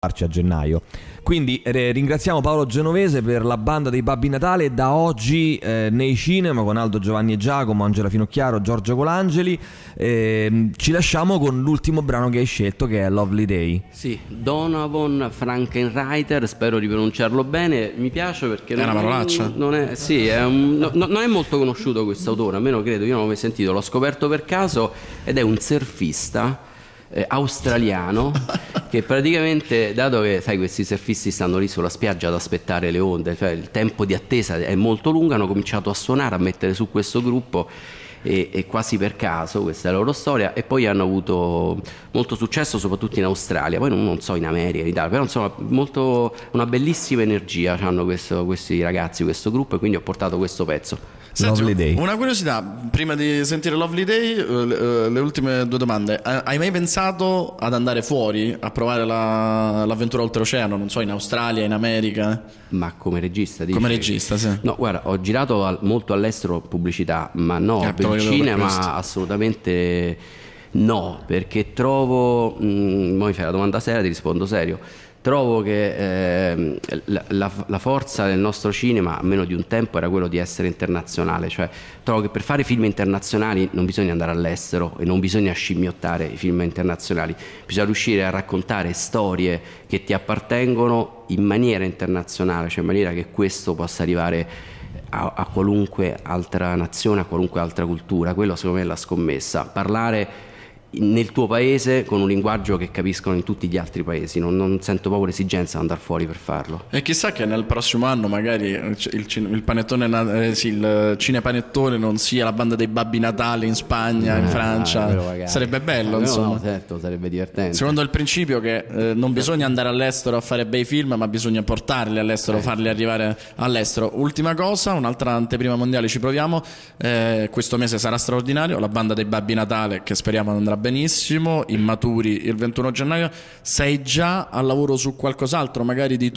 a gennaio. Quindi ringraziamo Paolo Genovese per La banda dei Babbi Natale, da oggi nei cinema con Aldo, Giovanni e Giacomo, Angela Finocchiaro, Giorgio Colangeli. Ci lasciamo con l'ultimo brano che hai scelto, che è Lovely Day. Sì, Donovan Frankenreiter, spero di pronunciarlo bene. Mi piace perché è una parolaccia. Non è molto conosciuto questo autore, almeno credo, io non l'ho mai sentito, l'ho scoperto per caso, ed è un surfista australiano che praticamente, dato che sai questi surfisti stanno lì sulla spiaggia ad aspettare le onde, cioè il tempo di attesa è molto lungo, hanno cominciato a suonare, a mettere su questo gruppo e quasi per caso, questa è la loro storia, e poi hanno avuto molto successo soprattutto in Australia, poi non so in America, in Italia, però insomma una bellissima energia hanno questi ragazzi, questo gruppo, e quindi ho portato questo pezzo. Senti, Lovely Day. Una curiosità, prima di sentire Lovely Day, le ultime due domande. Hai mai pensato ad andare fuori a provare l'avventura oltreoceano, non so, in Australia, in America? Ma come regista, dici? Come regista, sì. No, guarda, ho girato molto all'estero pubblicità, ma no, per il cinema assolutamente no, perché trovo, mo mi fai la domanda seria, ti rispondo serio. Trovo che la forza del nostro cinema, a meno di un tempo, era quello di essere internazionale. Cioè, trovo che per fare film internazionali non bisogna andare all'estero e non bisogna scimmiottare i film internazionali. Bisogna riuscire a raccontare storie che ti appartengono in maniera internazionale, cioè in maniera che questo possa arrivare a qualunque altra nazione, a qualunque altra cultura. Quello secondo me è la scommessa. Parlare nel tuo paese con un linguaggio che capiscono in tutti gli altri paesi. Non sento proprio l'esigenza di andare fuori per farlo. E chissà che nel prossimo anno magari il panettone, il cinepanettone non sia La banda dei Babbi Natale in Spagna, in Francia. Sarebbe bello, insomma. No, certo, sarebbe divertente. Secondo il principio che non bisogna andare all'estero a fare bei film, ma bisogna portarli all'estero, farli arrivare all'estero. Ultima cosa, un'altra anteprima mondiale, ci proviamo. Questo mese sarà straordinario. La banda dei Babbi Natale, che speriamo andrà benissimo, Immaturi il 21 gennaio. Sei già al lavoro su qualcos'altro, magari di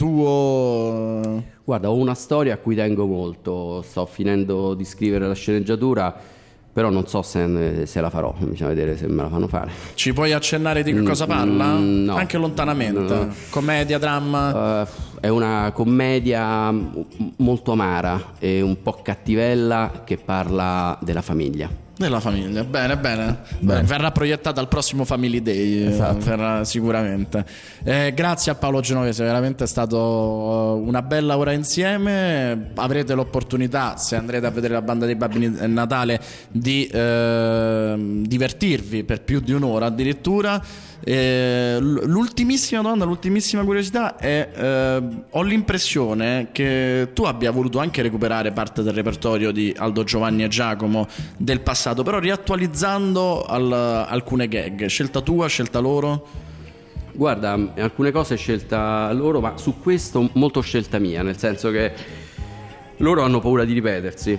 tuo? Guarda, ho una storia a cui tengo molto, sto finendo di scrivere la sceneggiatura, però non so se la farò, bisogna vedere se me la fanno fare. Ci puoi accennare di che cosa parla? No. Anche lontanamente. No. Commedia, dramma? È una commedia molto amara e un po' cattivella, che parla della famiglia. Della famiglia, bene. Verrà proiettata al prossimo Family Day, esatto. Verrà sicuramente. Grazie a Paolo Genovese, veramente è stato una bella ora insieme. Avrete l'opportunità, se andrete a vedere La banda dei Babbi Natale, di divertirvi per più di un'ora addirittura. L'ultimissima domanda, l'ultimissima curiosità è: ho l'impressione che tu abbia voluto anche recuperare parte del repertorio di Aldo, Giovanni e Giacomo del passato, però riattualizzando alcune gag. Scelta tua, scelta loro? Guarda, alcune cose scelta loro, ma su questo molto scelta mia, nel senso che loro hanno paura di ripetersi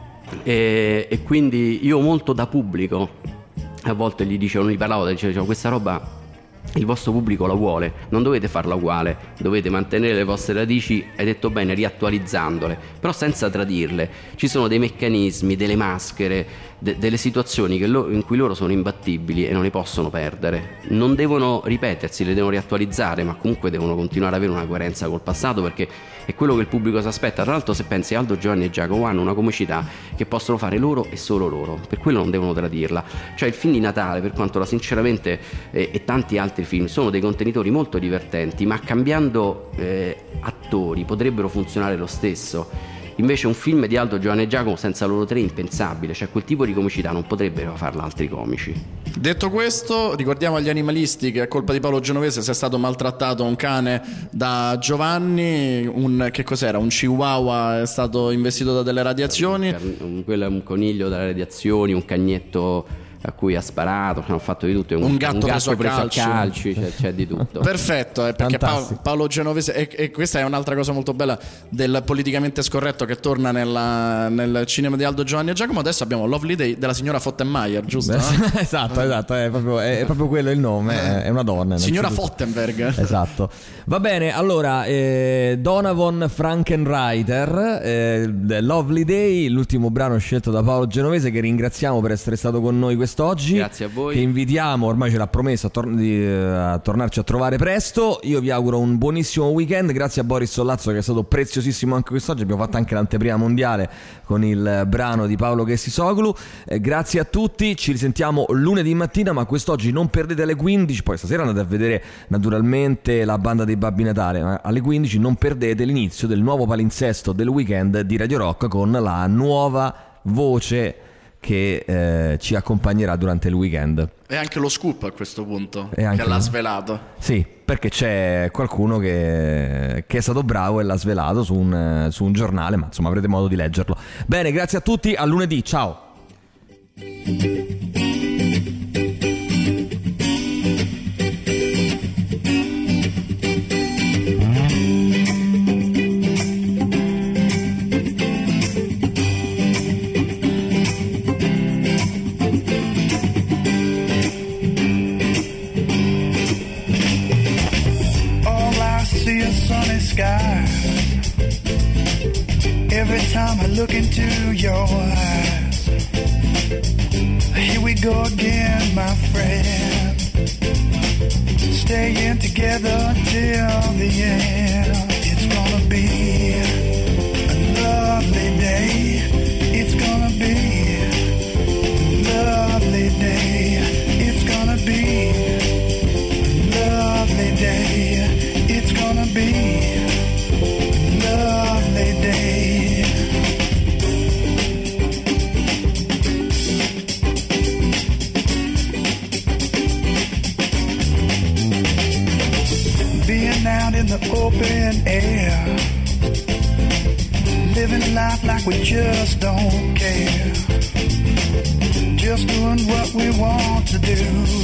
e quindi io molto da pubblico a volte gli parlavo, dicevo questa roba il vostro pubblico la vuole, non dovete farla uguale, dovete mantenere le vostre radici, hai detto bene, riattualizzandole, però senza tradirle. Ci sono dei meccanismi, delle maschere, delle situazioni in cui loro sono imbattibili e non le possono perdere. Non devono ripetersi, le devono riattualizzare, ma comunque devono continuare ad avere una coerenza col passato, perché è quello che il pubblico si aspetta. Tra l'altro, se pensi, Aldo, Giovanni e Giacomo hanno una comicità che possono fare loro e solo loro, per quello non devono tradirla. Cioè il film di Natale, per quanto sinceramente e tanti altri film sono dei contenitori molto divertenti, ma cambiando attori potrebbero funzionare lo stesso. Invece un film di Aldo, Giovanni e Giacomo senza loro tre è impensabile, cioè quel tipo di comicità non potrebbero farla altri comici. Detto questo, ricordiamo agli animalisti che è colpa di Paolo Genovese se è stato maltrattato un cane da Giovanni, che cos'era? Un chihuahua è stato investito da delle radiazioni. Quello è un coniglio dalle radiazioni, un cagnetto a cui ha sparato, hanno fatto di tutto, un gatto preso a calci, c'è di tutto. Perfetto, perché Paolo Genovese, e questa è un'altra cosa molto bella del politicamente scorretto che torna nel cinema di Aldo, Giovanni e Giacomo. Adesso abbiamo Lovely Day della signora Fottenmeier, giusto? Esatto, è proprio quello il nome, è una donna, signora Fottenberg. Esatto. Va bene, allora Donovan Frankenreiter, Lovely Day, l'ultimo brano scelto da Paolo Genovese, che ringraziamo per essere stato con noi quest'ora. quest'oggi. Grazie a voi. Che invitiamo, ormai ce l'ha promesso, a tornarci a trovare presto. Io vi auguro un buonissimo weekend. Grazie a Boris Sollazzo, che è stato preziosissimo anche quest'oggi. Abbiamo fatto anche l'anteprima mondiale con il brano di Paolo Kessisoglu. Grazie a tutti, ci risentiamo lunedì mattina, ma quest'oggi non perdete alle 15. Poi stasera andate a vedere naturalmente la banda dei Babbi Natale, ma alle 15 non perdete l'inizio del nuovo palinsesto del weekend di Radio Rock con la nuova voce che ci accompagnerà durante il weekend. E anche lo scoop a questo punto, E anche che l'ha svelato. Sì, perché c'è qualcuno che è stato bravo e l'ha svelato su un giornale, ma insomma avrete modo di leggerlo. Bene, grazie a tutti, a lunedì, ciao. Every time I look into your eyes, here we go again, my friend. Staying together till the end. It's gonna be a lovely day. It's gonna be a lovely day. It's gonna be a lovely day. It's gonna be lovely day. Being out in the open air, living life like we just don't care, just doing what we want to do,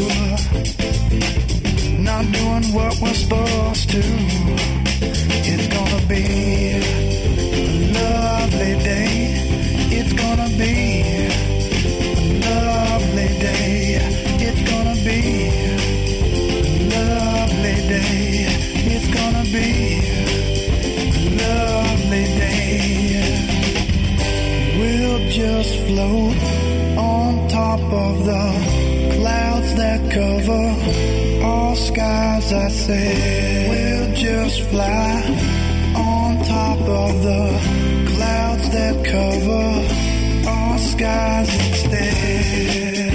not doing what we're supposed to. It's gonna be a lovely day. It's gonna be a lovely day. It's gonna be a lovely day. It's gonna be a lovely day. We'll just float on top of the clouds that cover all skies, I said. We'll just fly on top of the clouds that cover all skies instead.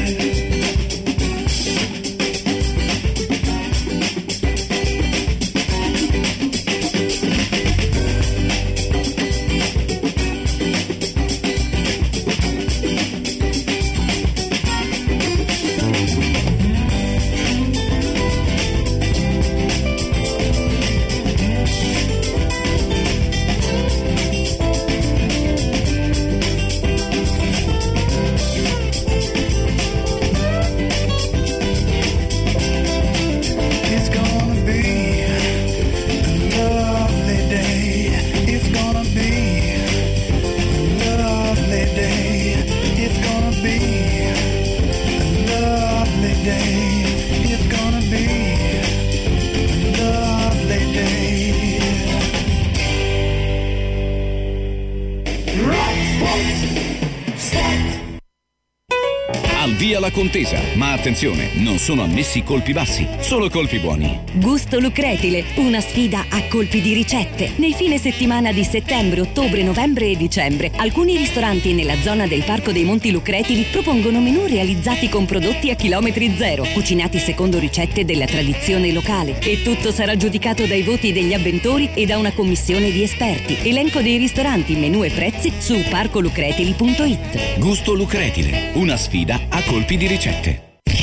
Via la contesa, ma attenzione, non sono ammessi colpi bassi, solo colpi buoni. Gusto Lucretile, una sfida a colpi di ricette. Nei fine settimana di settembre, ottobre, novembre e dicembre, alcuni ristoranti nella zona del Parco dei Monti Lucretili propongono menù realizzati con prodotti a chilometri zero, cucinati secondo ricette della tradizione locale. E tutto sarà giudicato dai voti degli avventori e da una commissione di esperti. Elenco dei ristoranti, menù e prezzi su parcolucretili.it. Gusto Lucretile, una sfida a colpi di ricette.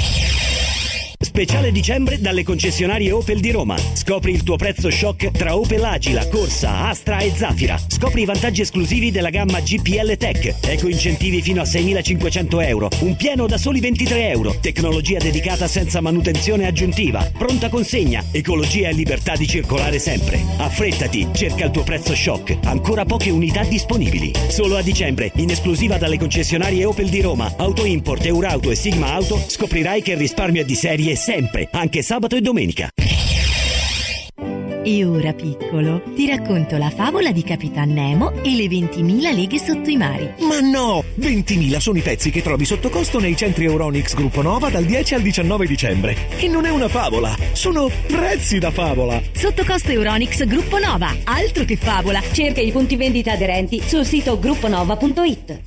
Speciale dicembre dalle concessionarie Opel di Roma. Scopri il tuo prezzo shock tra Opel Agila, Corsa, Astra e Zafira. Scopri i vantaggi esclusivi della gamma GPL Tech. Eco incentivi fino a 6.500 euro. Un pieno da soli 23 euro. Tecnologia dedicata senza manutenzione aggiuntiva. Pronta consegna. Ecologia e libertà di circolare sempre. Affrettati, cerca il tuo prezzo shock. Ancora poche unità disponibili. Solo a dicembre, in esclusiva dalle concessionarie Opel di Roma, Auto Import, Eurauto e Sigma Auto, scoprirai che il risparmio è di serie sempre, anche sabato e domenica. E ora, piccolo, ti racconto la favola di Capitan Nemo e le 20.000 leghe sotto i mari. Ma no! 20.000 sono i pezzi che trovi sotto costo nei centri Euronics Gruppo Nova dal 10 al 19 dicembre. E non è una favola, sono prezzi da favola! Sotto costo Euronics Gruppo Nova, altro che favola. Cerca i punti vendita aderenti sul sito grupponova.it.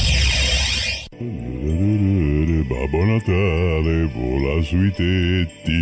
Babbo Natale vola sui tetti.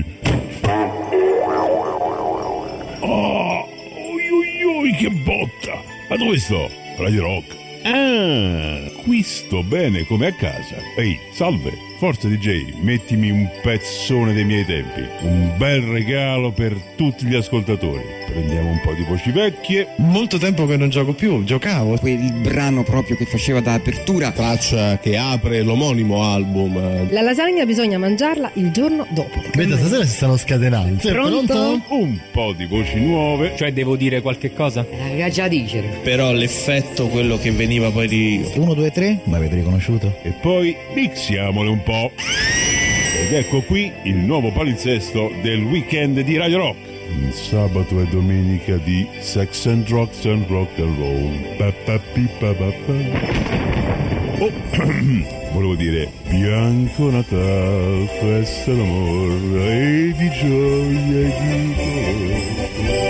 Oh, oi, che botta! Ma dove sto? Radio Rock. Ah, qui sto bene come a casa. Ehi, salve, forza DJ, mettimi un pezzone dei miei tempi. Un bel regalo per tutti gli ascoltatori. Prendiamo un po' di voci vecchie. Molto tempo che non gioco più, giocavo. Quel brano proprio che faceva da apertura. Traccia che apre l'omonimo album. La lasagna bisogna mangiarla il giorno dopo. Vedi, stasera si stanno scatenando. Pronto? Un po' di voci nuove. Cioè devo dire qualche cosa? Già dicere. Però l'effetto, quello che veniva poi di 1, 2, 3, mi avete riconosciuto? E poi mixiamole un po'. Ed ecco qui il nuovo palinsesto del weekend di Radio Rock. Il sabato e domenica di Sex and Drugs and Rock and Roll. Oh, volevo dire Bianco Natal, festa d'amore e di gioia e di colore.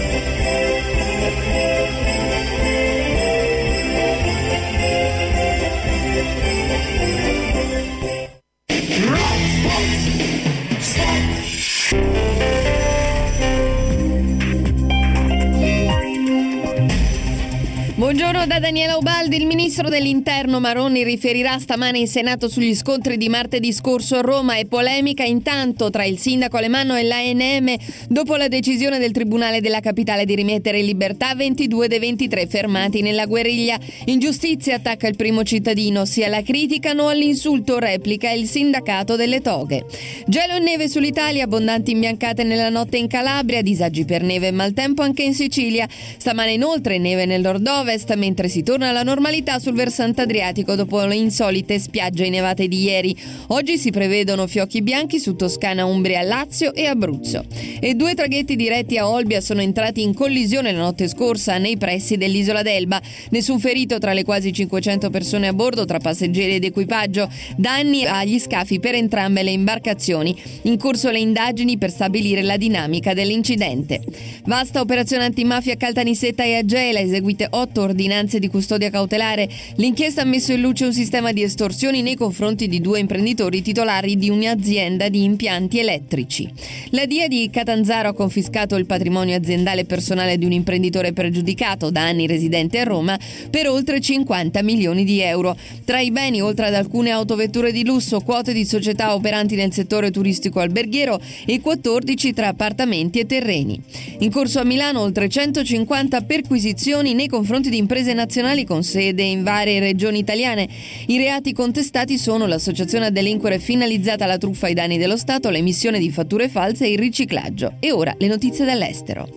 Buongiorno da Daniela Ubaldi. Il ministro dell'Interno Maroni riferirà stamane in Senato sugli scontri di martedì scorso a Roma e polemica intanto tra il sindaco Alemanno e l'ANM dopo la decisione del Tribunale della Capitale di rimettere in libertà 22 dei 23 fermati nella guerriglia. Ingiustizia attacca il primo cittadino, sia la critica no all'insulto, replica il sindacato delle toghe. Gelo e neve sull'Italia, abbondanti imbiancate nella notte in Calabria, disagi per neve e maltempo anche in Sicilia. Stamane inoltre neve nel nord-ovest, mentre si torna alla normalità sul versante adriatico dopo le insolite spiagge innevate di ieri. Oggi si prevedono fiocchi bianchi su Toscana, Umbria, Lazio e Abruzzo. E 2 traghetti diretti a Olbia sono entrati in collisione la notte scorsa nei pressi dell'isola d'Elba. Nessun ferito tra le quasi 500 persone a bordo tra passeggeri ed equipaggio. Danni agli scafi per entrambe le imbarcazioni. In corso le indagini per stabilire la dinamica dell'incidente. Vasta operazione antimafia a Caltanissetta e a Gela, eseguite 8 ordinanze di custodia cautelare. L'inchiesta ha messo in luce un sistema di estorsioni nei confronti di 2 imprenditori titolari di un'azienda di impianti elettrici. La DIA di Catanzaro ha confiscato il patrimonio aziendale e personale di un imprenditore pregiudicato, da anni residente a Roma, per oltre 50 milioni di euro. Tra i beni, oltre ad alcune autovetture di lusso, quote di società operanti nel settore turistico alberghiero e 14 tra appartamenti e terreni. In corso a Milano oltre 150 perquisizioni nei confronti di imprese nazionali con sede in varie regioni italiane. I reati contestati sono l'associazione a delinquere finalizzata alla truffa ai danni dello Stato, l'emissione di fatture false e il riciclaggio. E ora le notizie dall'estero.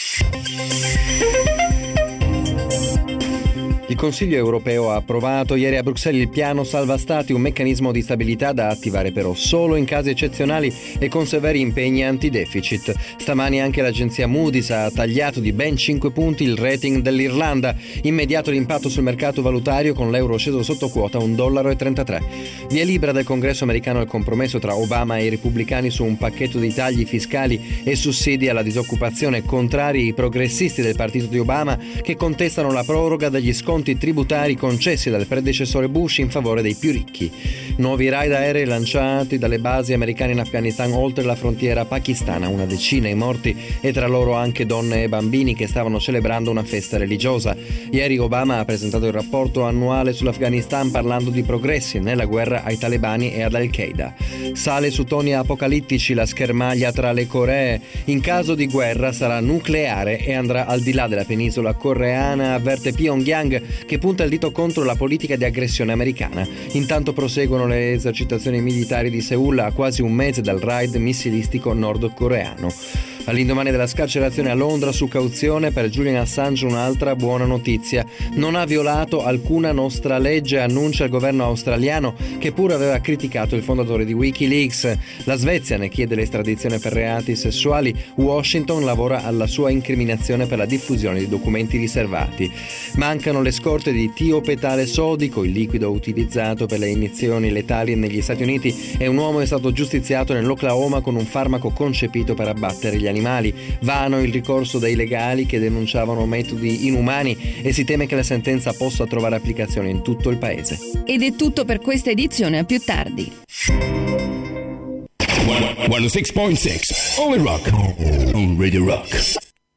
Il Consiglio europeo ha approvato ieri a Bruxelles il piano salva stati, un meccanismo di stabilità da attivare però solo in casi eccezionali e con severi impegni anti-deficit. Stamani anche l'agenzia Moody's ha tagliato di ben 5 punti il rating dell'Irlanda. Immediato l'impatto sul mercato valutario con l'euro sceso sotto quota $1,33. Via libera del Congresso americano al compromesso tra Obama e i repubblicani su un pacchetto di tagli fiscali e sussidi alla disoccupazione, contrari i progressisti del partito di Obama che contestano la proroga degli sconti tributari concessi dal predecessore Bush in favore dei più ricchi. Nuovi raid aerei lanciati dalle basi americane in Afghanistan oltre la frontiera pakistana, 10 i morti e tra loro anche donne e bambini che stavano celebrando una festa religiosa. Ieri Obama ha presentato il rapporto annuale sull'Afghanistan parlando di progressi nella guerra ai talebani e ad Al-Qaeda. Sale su toni apocalittici la schermaglia tra le Coree. In caso di guerra sarà nucleare e andrà al di là della penisola coreana, avverte Pyongyang, che punta il dito contro la politica di aggressione americana. Intanto proseguono le esercitazioni militari di Seul a quasi un mese dal raid missilistico nordcoreano. All'indomani della scarcerazione a Londra su cauzione per Julian Assange, un'altra buona notizia. Non ha violato alcuna nostra legge, annuncia il governo australiano, che pure aveva criticato il fondatore di Wikileaks. La Svezia ne chiede l'estradizione per reati sessuali. Washington lavora alla sua incriminazione per la diffusione di documenti riservati. Mancano le scorte di tiopetale sodico, il liquido utilizzato per le iniezioni letali negli Stati Uniti, e un uomo è stato giustiziato nell'Oklahoma con un farmaco concepito per abbattere gli animali. Vano il ricorso dei legali che denunciavano metodi inumani e si teme che la sentenza possa trovare applicazione in tutto il paese. Ed è tutto per questa edizione, a più tardi. 106.6 Only Rock on Radio Rock.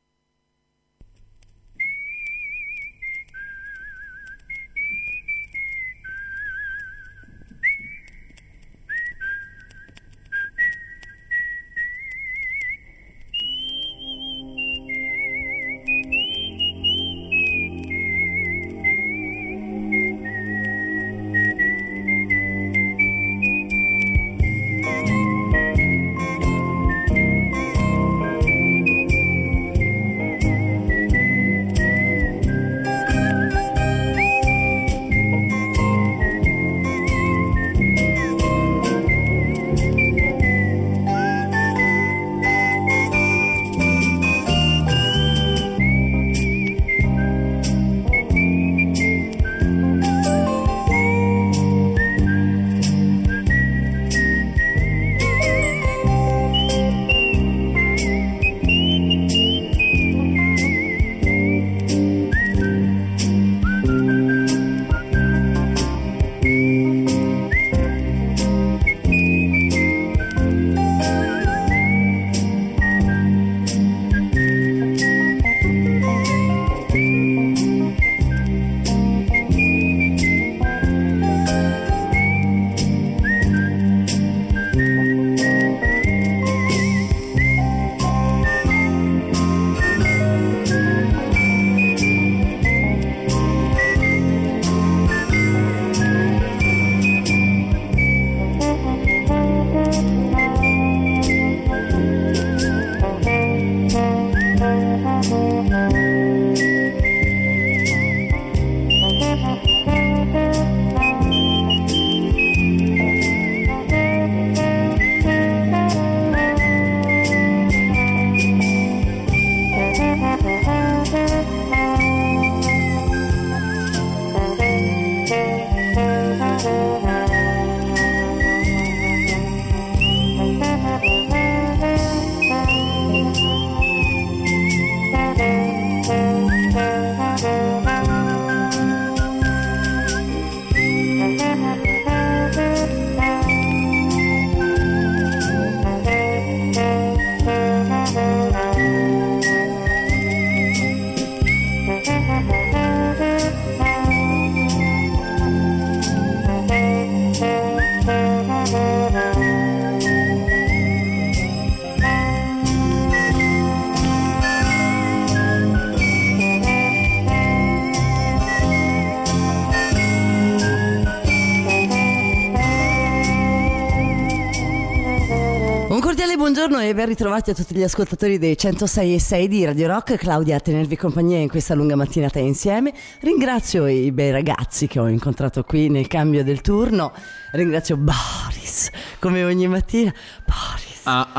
Buongiorno e ben ritrovati a tutti gli ascoltatori dei 106.6 di Radio Rock. Claudia a tenervi compagnia in questa lunga mattinata insieme. Ringrazio i bei ragazzi che ho incontrato qui nel cambio del turno. Ringrazio Boris, come ogni mattina. Boris.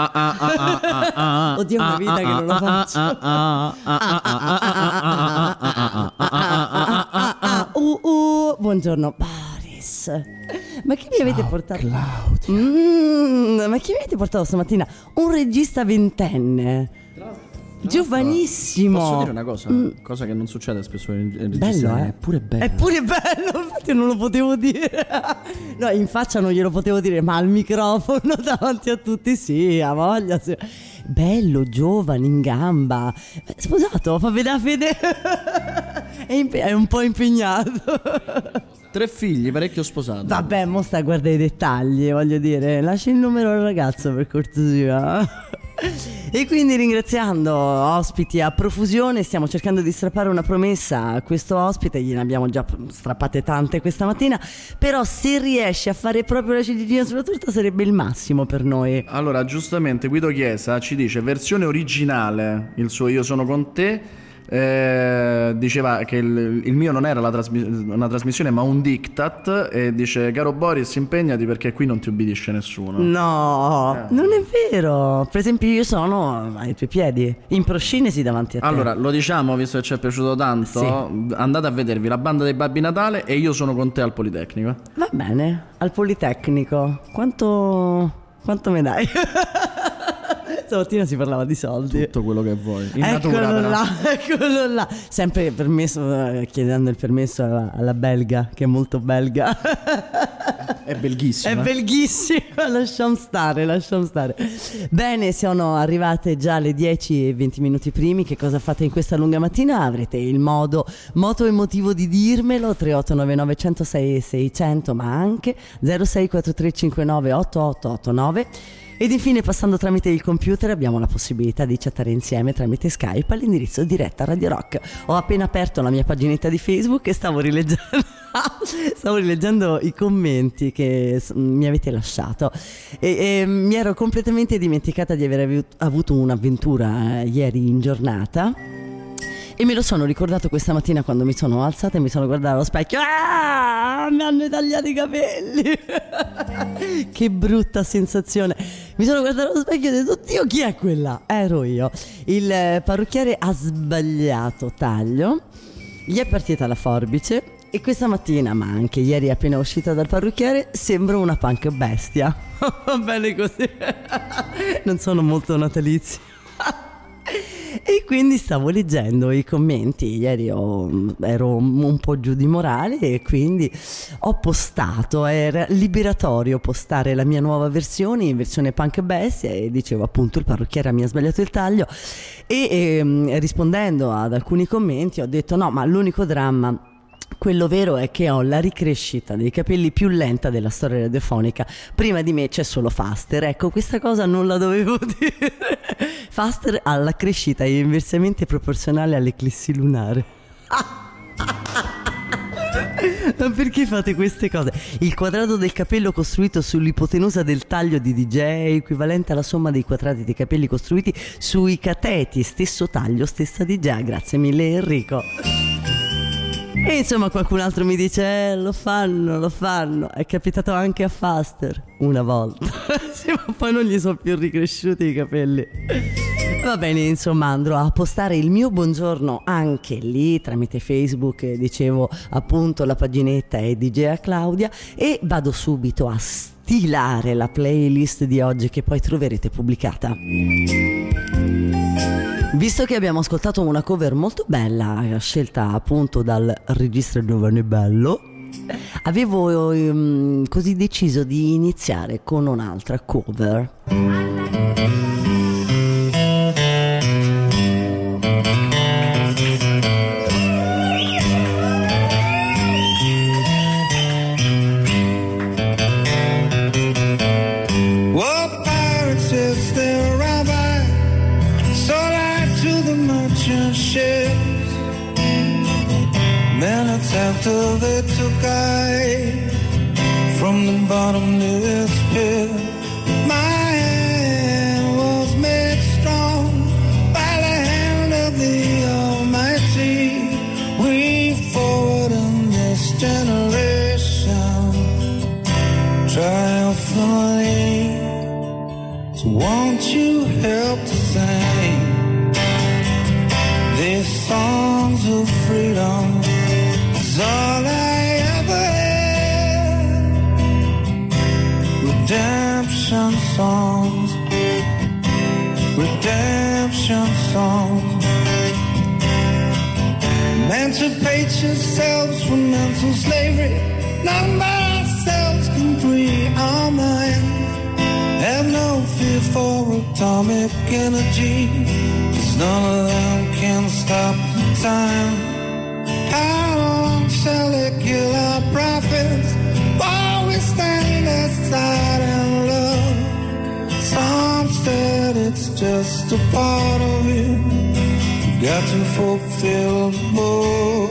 Oddio, una vita che non lo faccio. Buongiorno Boris. Ma chi mi avete portato? Claudia. Ma chi mi avete portato stamattina? Un regista ventenne. Giovanissimo. Posso dire una cosa? Cosa che non succede spesso in regista. Bello, È pure bello. È pure bello, infatti non lo potevo dire. No, in faccia non glielo potevo dire, ma al microfono davanti a tutti sì, ha voglia. Sì. Bello, giovane, in gamba. Sposato, fa vedere fede. È un po' impegnato. 3 figli, parecchio sposato. Vabbè, mo sta a guardare i dettagli, voglio dire. Lasci il numero al ragazzo per cortesia. E quindi ringraziando ospiti a profusione, stiamo cercando di strappare una promessa a questo ospite, gliene abbiamo già strappate tante questa mattina, però se riesce a fare proprio la ciliegina sulla torta sarebbe il massimo per noi. Allora, giustamente Guido Chiesa ci dice versione originale, il suo Io sono con te. Diceva che il mio non era una trasmissione ma un diktat, e dice: caro Boris, impegnati perché qui non ti ubbidisce nessuno. No, non è vero. Per esempio io sono ai tuoi piedi, in proscinesi davanti a te. Allora lo diciamo, visto che ci è piaciuto tanto, sì. Andate a vedervi La banda dei Babbi Natale e Io sono con te al Politecnico. Va bene, al Politecnico quanto me dai? Stamattina si parlava di soldi. Tutto quello che vuoi. In eccolo natura, eccolo là. Sempre permesso, chiedendo il permesso alla belga, che è molto belga. È belghissima. È belghissima, lasciamo stare. Bene, sono arrivate già le 10 e 20 minuti primi. Che cosa fate in questa lunga mattina? Avrete il moto emotivo di dirmelo. 3899 106 600, ma anche 064359 8889. Ed infine, passando tramite il computer, abbiamo la possibilità di chattare insieme tramite Skype all'indirizzo diretta Radio Rock. Ho appena aperto la mia paginetta di Facebook e stavo rileggendo i commenti che mi avete lasciato e mi ero completamente dimenticata di aver avuto un'avventura ieri in giornata. E me lo sono ricordato questa mattina quando mi sono alzata e mi sono guardata allo specchio. Mi hanno tagliato i capelli. Che brutta sensazione. Mi sono guardata allo specchio e ho detto: oddio, chi è quella? Ero io. Il parrucchiere ha sbagliato taglio, gli è partita la forbice e questa mattina, ma anche ieri appena uscita dal parrucchiere, sembro una punk bestia. Va bene così. Non sono molto natalizio. E quindi stavo leggendo i commenti. Ieri ero un po' giù di morale e quindi ho postato. Era liberatorio postare la mia nuova versione, in versione punk bestia, e dicevo appunto: il parrucchiere mi ha sbagliato il taglio. E rispondendo ad alcuni commenti ho detto: no, ma l'unico dramma, quello vero, è che ho la ricrescita dei capelli più lenta della storia radiofonica. Prima di me c'è solo Faster. Ecco, questa cosa non la dovevo dire. Faster ha la crescita inversamente proporzionale all'eclissi lunare. Ma perché fate queste cose? Il quadrato del capello costruito sull'ipotenusa del taglio di DJ è equivalente alla somma dei quadrati dei capelli costruiti sui cateti, stesso taglio, stessa DJ. Grazie mille Enrico. E insomma qualcun altro mi dice: lo fanno. È capitato anche a Faster una volta. Sì, ma poi non gli sono più ricresciuti i capelli. Va bene, insomma andrò a postare il mio buongiorno anche lì tramite Facebook. Dicevo appunto, la paginetta è DJ Claudia, e vado subito a stilare la playlist di oggi, che poi troverete pubblicata. Visto che abbiamo ascoltato una cover molto bella, scelta appunto dal regista Giovanni Bello, avevo così deciso di iniziare con un'altra cover. After they took I from the bottomless pit, my hand was made strong by the hand of the Almighty. We forward in this generation triumphantly. So won't you help to sing these songs of freedom? All I ever had. Redemption songs, redemption songs. Emancipate yourselves from mental slavery. None but ourselves can free our minds. Have no fear for atomic energy, 'cause none of them can stop the time. How long shall it kill our prophets while we stand aside and love? Some said it's just a part of it. You've got to fulfill the book.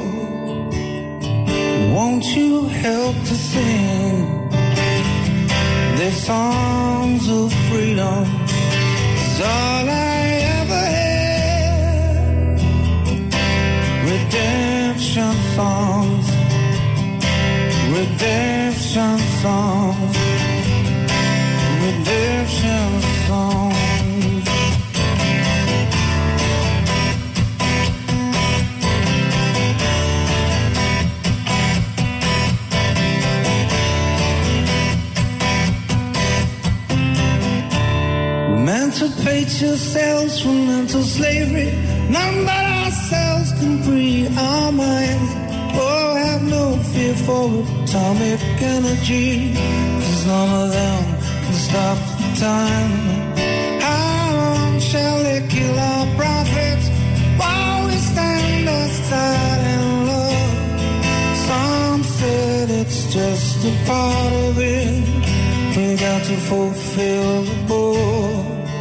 Won't you help to sing the songs of freedom? It's all I ever had. Redemption songs, redemption songs, redemption songs. Emancipate yourselves from mental slavery. None but ourselves can free our minds. Oh, have no fear for atomic energy, 'cause none of them can stop the time. How long shall they kill our prophets while we stand aside and love? Some said it's just a part of it. We got to fulfill the book.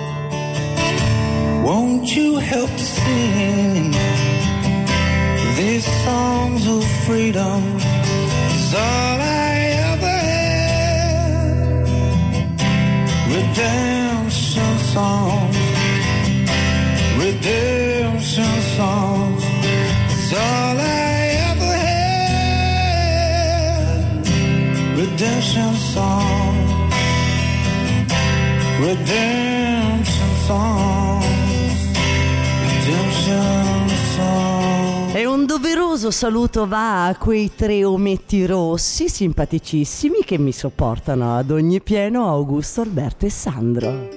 Won't you help to sing these songs of freedom? It's all I ever had. Redemption songs, redemption songs. It's all I ever had. Redemption songs, redemption songs. E un doveroso saluto va a quei tre ometti rossi simpaticissimi che mi sopportano ad ogni pieno, Augusto, Alberto e Sandro.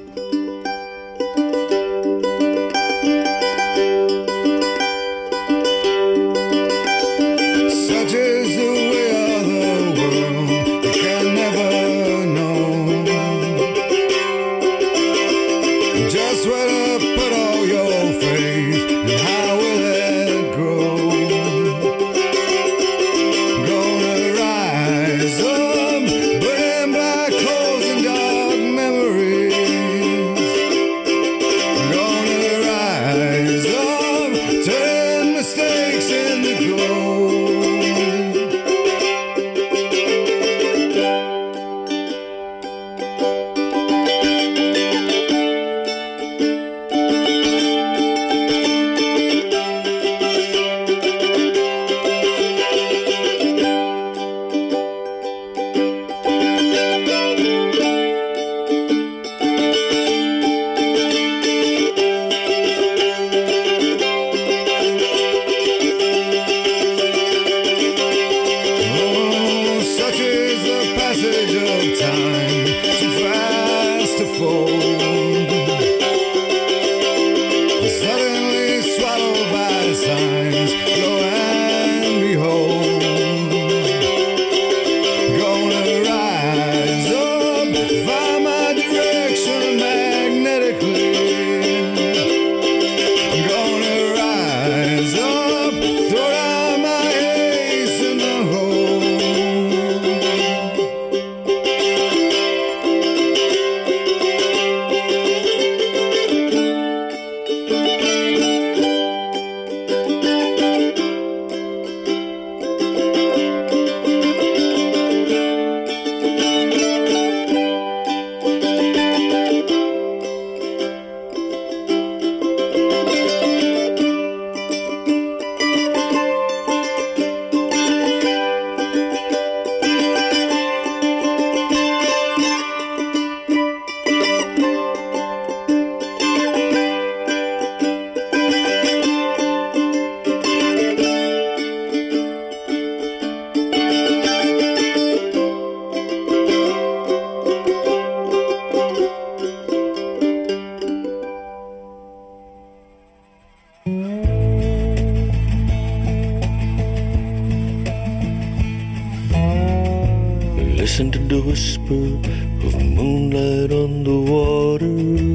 Listen to the whisper of moonlight on the water.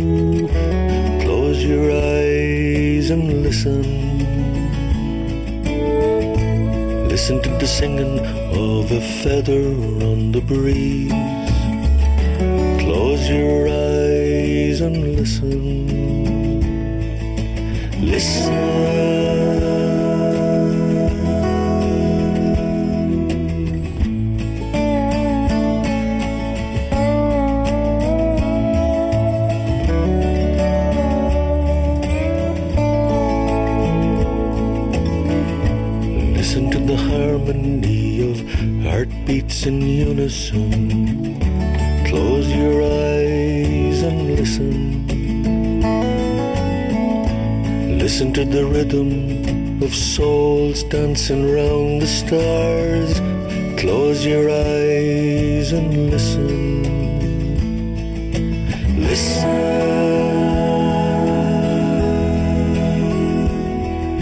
Close your eyes and listen. Listen to the singing of a feather on the breeze. Close your eyes eyes and listen. Listen to the harmony of heartbeats in unison. Close your eyes and listen. Listen to the rhythm of souls dancing round the stars. Close your eyes and listen. Listen.